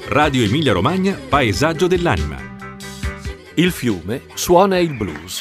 Radio Emilia Romagna, Paesaggio dell'anima. Il fiume suona il blues.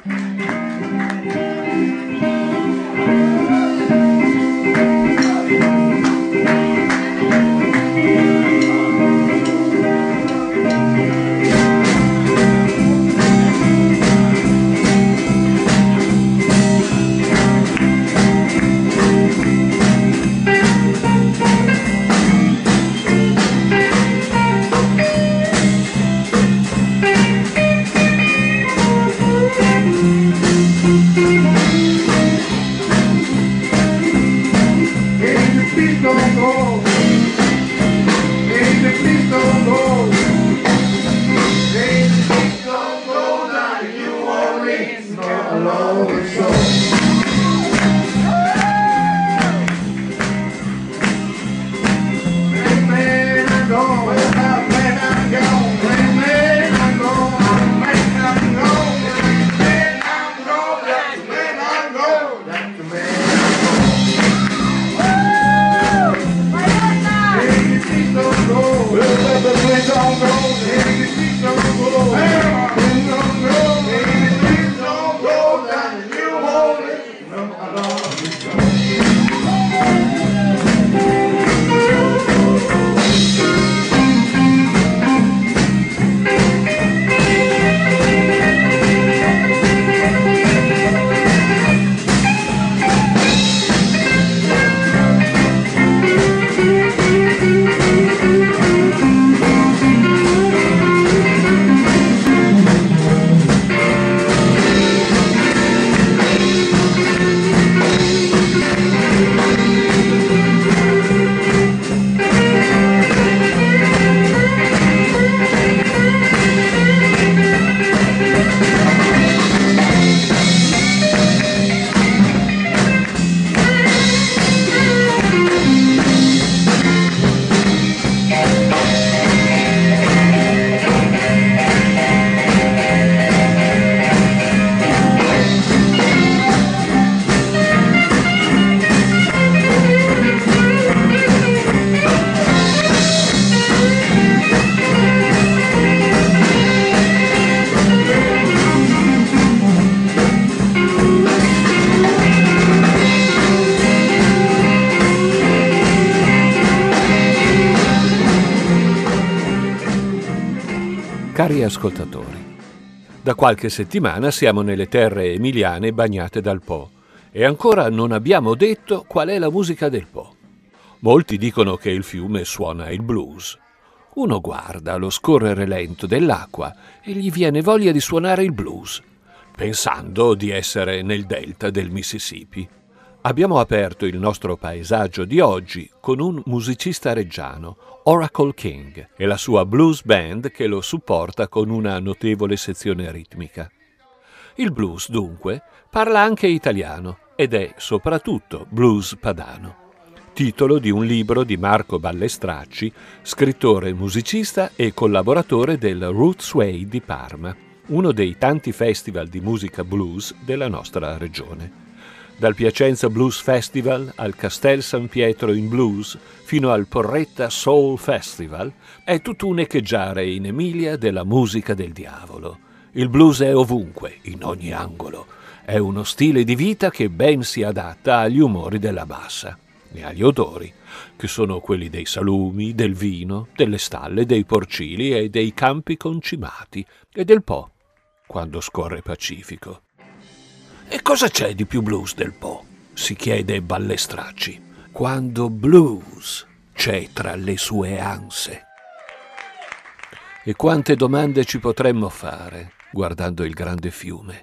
Cari ascoltatori, da qualche settimana siamo nelle terre emiliane bagnate dal Po e ancora non abbiamo detto qual è la musica del Po. Molti dicono che il fiume suona il blues. Uno guarda lo scorrere lento dell'acqua e gli viene voglia di suonare il blues, pensando di essere nel delta del Mississippi. Abbiamo aperto il nostro paesaggio di oggi con un musicista reggiano, Oracle King, e la sua blues band che lo supporta con una notevole sezione ritmica. Il blues, dunque, parla anche italiano ed è soprattutto blues padano. Titolo di un libro di Marco Ballestracci, scrittore, musicista e collaboratore del Roots Way di Parma, uno dei tanti festival di musica blues della nostra regione. Dal Piacenza Blues Festival al Castel San Pietro in Blues fino al Porretta Soul Festival è tutto un echeggiare in Emilia della musica del diavolo. Il blues è ovunque, in ogni angolo. È uno stile di vita che ben si adatta agli umori della bassa e agli odori, che sono quelli dei salumi, del vino, delle stalle, dei porcili e dei campi concimati e del Po, quando scorre Pacifico. E cosa c'è di più blues del Po? Si chiede Ballestracci. Quando blues c'è tra le sue anse. E quante domande ci potremmo fare guardando il grande fiume.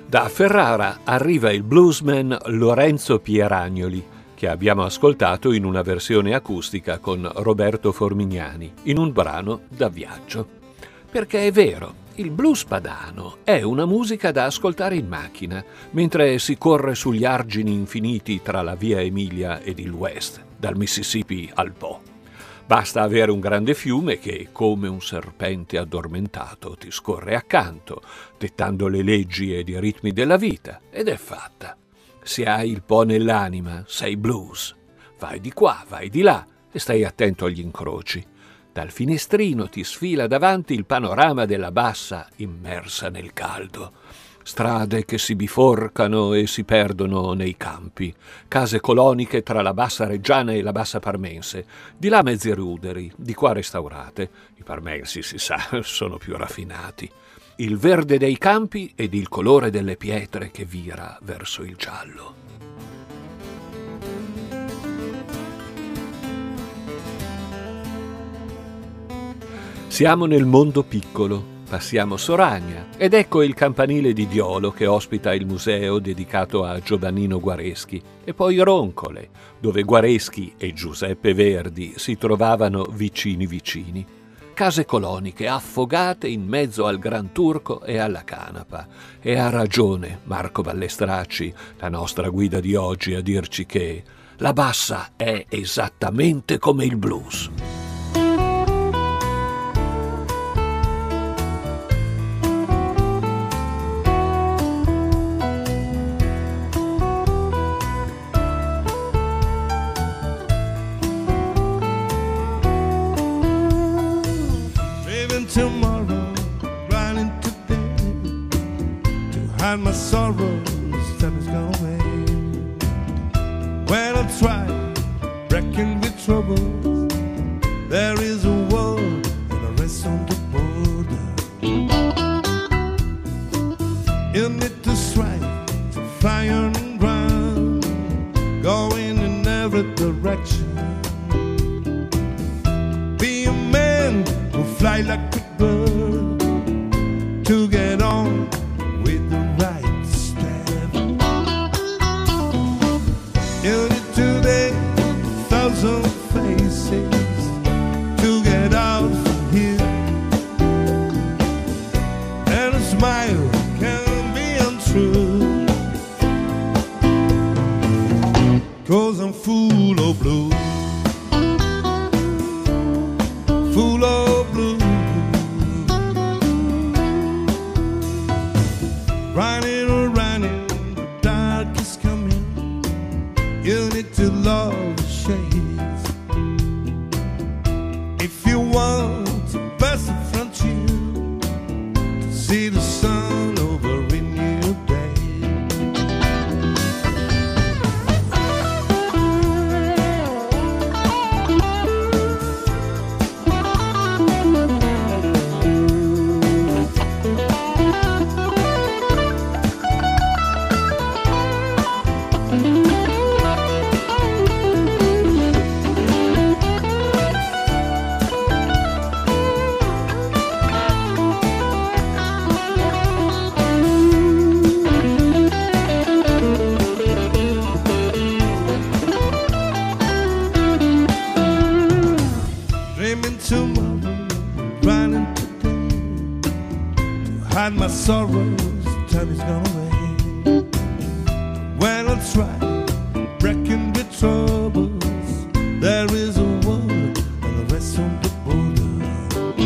Da Ferrara arriva il bluesman Lorenzo Pieragnoli, che abbiamo ascoltato in una versione acustica con Roberto Formignani, in un brano da viaggio. Perché è vero, il blues padano è una musica da ascoltare in macchina, mentre si corre sugli argini infiniti tra la via Emilia ed il West, dal Mississippi al Po. Basta avere un grande fiume che, come un serpente addormentato, ti scorre accanto, dettando le leggi ed i ritmi della vita, ed è fatta. Se hai il Po nell'anima, sei blues. Vai di qua, vai di là e stai attento agli incroci. Dal finestrino ti sfila davanti il panorama della bassa immersa nel caldo. Strade che si biforcano e si perdono nei campi, case coloniche tra la bassa reggiana e la bassa parmense, di là mezzi ruderi, di qua restaurate. I parmensi, si sa, sono più raffinati. Il verde dei campi ed il colore delle pietre che vira verso il giallo. Siamo nel mondo piccolo. Passiamo Soragna ed ecco il campanile di Diolo che ospita il museo dedicato a Giovannino Guareschi e poi Roncole, dove Guareschi e Giuseppe Verdi si trovavano vicini. Case coloniche affogate in mezzo al Gran Turco e alla canapa. E ha ragione Marco Ballestracci, la nostra guida di oggi, a dirci che la bassa è esattamente come il blues. Tomorrow, running today to hide my sorrows, time is gone away. When I try, reckoning with trouble, there is a war and a rest on the border. You need to strike, to fire and run, going in every direction. Be a man who fly like a bird to get on with the right step. You need today 1,000 faces to get out from here, and a smile can be untrue, 'cause I'm full of blue. Full of blue, running, the dark is coming. You need to love the shades. If you want the best in front of you, to see the sun over in your day. My sorrows, time is gone away. When I try, breaking with troubles, there is a war and the rest on the border.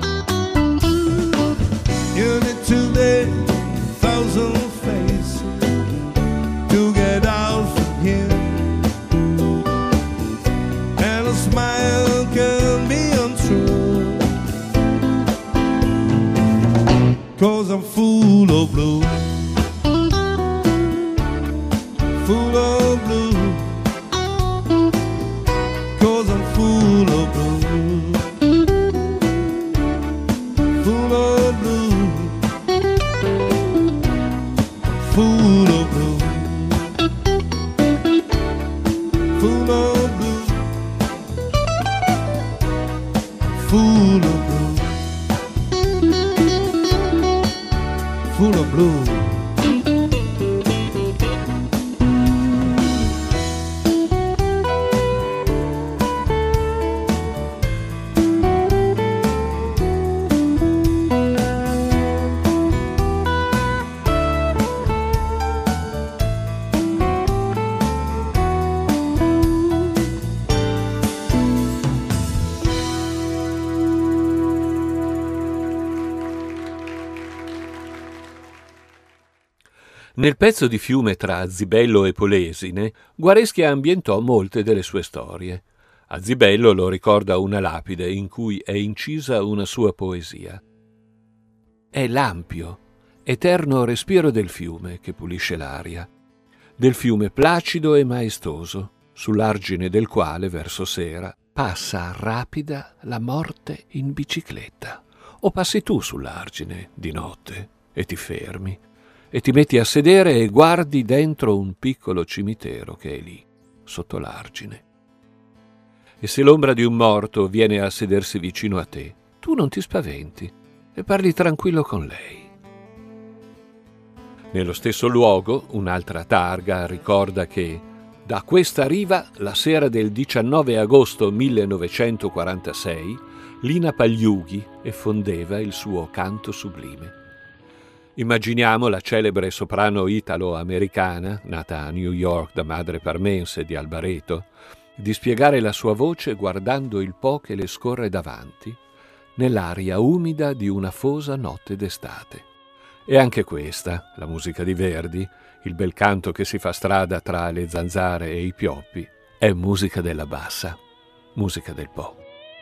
You need to lay 1,000 faces to get out from here, and a smile can be untrue, 'cause I'm full of blue. Full of blue, 'cause I'm full of blue. Full of blue, full of blue. Full of blue, full of blue. Full of blue. Nel pezzo di fiume tra Zibello e Polesine, Guareschi ambientò molte delle sue storie. A Zibello lo ricorda una lapide in cui è incisa una sua poesia. È l'ampio, eterno respiro del fiume che pulisce l'aria, del fiume placido e maestoso, sull'argine del quale, verso sera, passa rapida la morte in bicicletta. O passi tu sull'argine di notte e ti fermi, e ti metti a sedere e guardi dentro un piccolo cimitero che è lì, sotto l'argine. E se l'ombra di un morto viene a sedersi vicino a te, tu non ti spaventi e parli tranquillo con lei. Nello stesso luogo, un'altra targa ricorda che da questa riva, la sera del 19 agosto 1946, Lina Pagliughi effondeva il suo canto sublime. Immaginiamo la celebre soprano italo-americana, nata a New York da madre parmense di Albareto, dispiegare la sua voce guardando il Po che le scorre davanti, nell'aria umida di una afosa notte d'estate. E anche questa, la musica di Verdi, il bel canto che si fa strada tra le zanzare e i pioppi, è musica della bassa, musica del Po.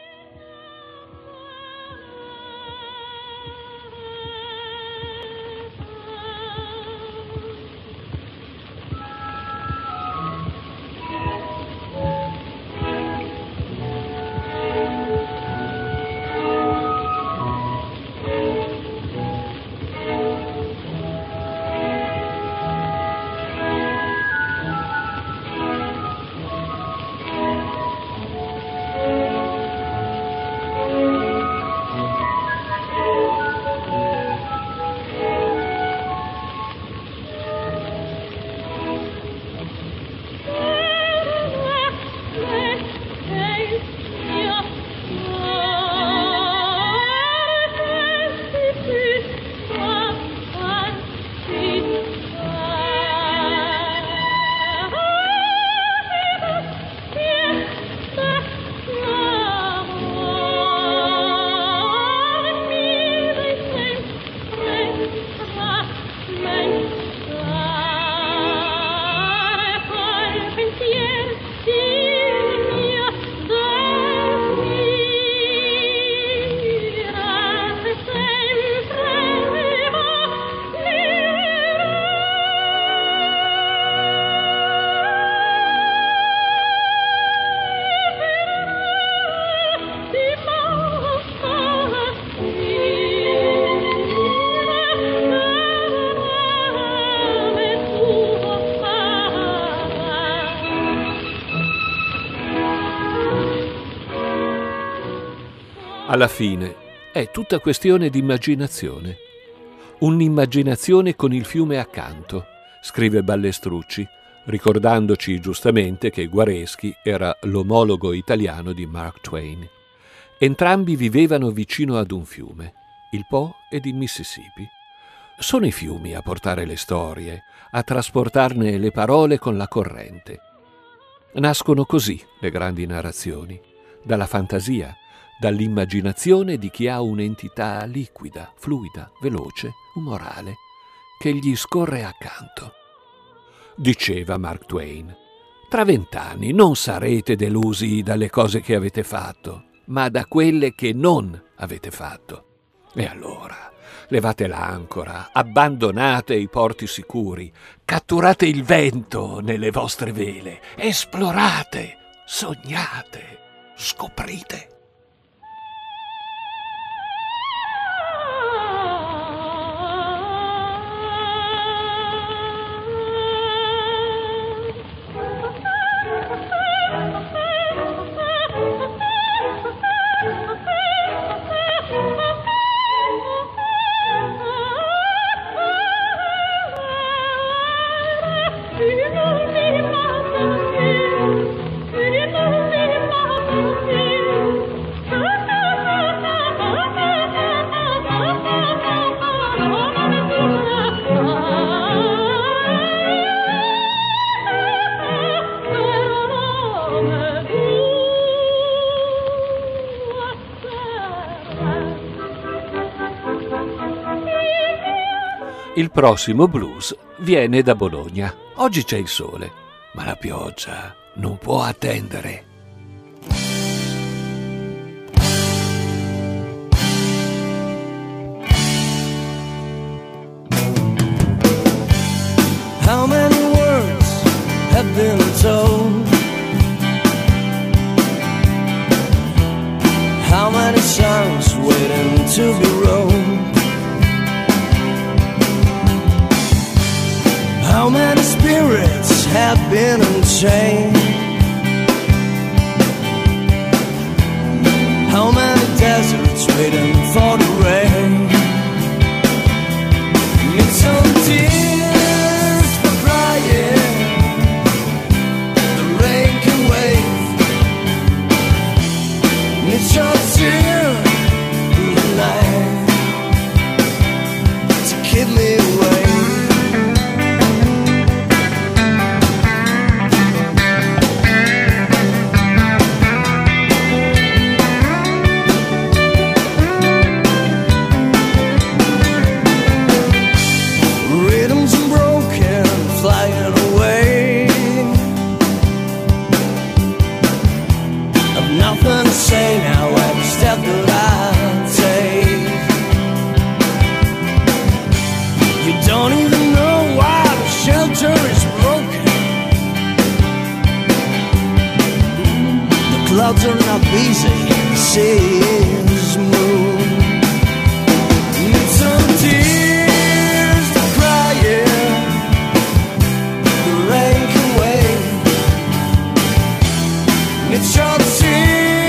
Alla fine è tutta questione di immaginazione. Un'immaginazione con il fiume accanto, scrive Ballestrucci, ricordandoci giustamente che Guareschi era l'omologo italiano di Mark Twain. Entrambi vivevano vicino ad un fiume, il Po ed il Mississippi. Sono i fiumi a portare le storie, a trasportarne le parole con la corrente. Nascono così le grandi narrazioni, dalla fantasia, dall'immaginazione di chi ha un'entità liquida, fluida, veloce, umorale, che gli scorre accanto. Diceva Mark Twain: tra 20 anni non sarete delusi dalle cose che avete fatto, ma da quelle che non avete fatto. E allora levate l'ancora, abbandonate i porti sicuri, catturate il vento nelle vostre vele, esplorate, sognate, scoprite. Il prossimo blues viene da Bologna. Oggi c'è il sole, ma la pioggia non può attendere. How many words have been told? How many songs waiting to be wrote? How many spirits have been unchained? How many deserts waiting for the rain? Need some tears for crying, the rain can wait. Need your tear in the night to keep me away. Say now every step that I take, you don't even know why the shelter is broken. The clouds are not busy, the sea is moving. Need some tears to cry, yeah. The rain can wait. Need your tears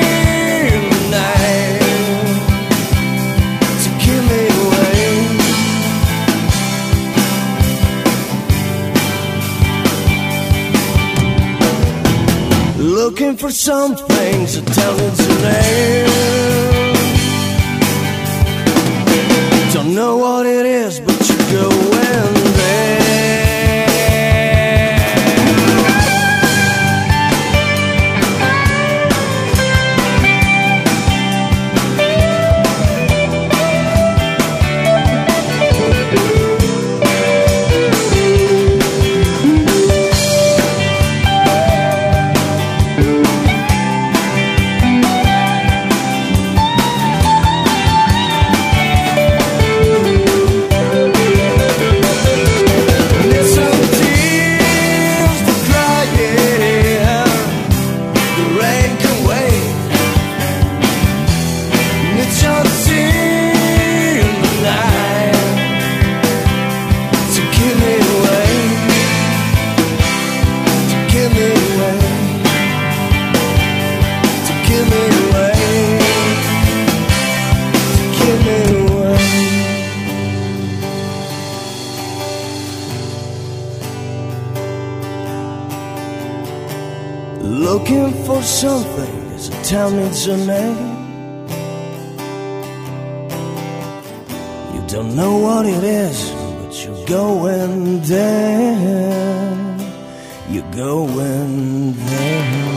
looking for something to tell me today. Don't know what it is, but you're going there. Looking for something, does it tell me it's a name? You don't know what it is, but you're going there. You're going there.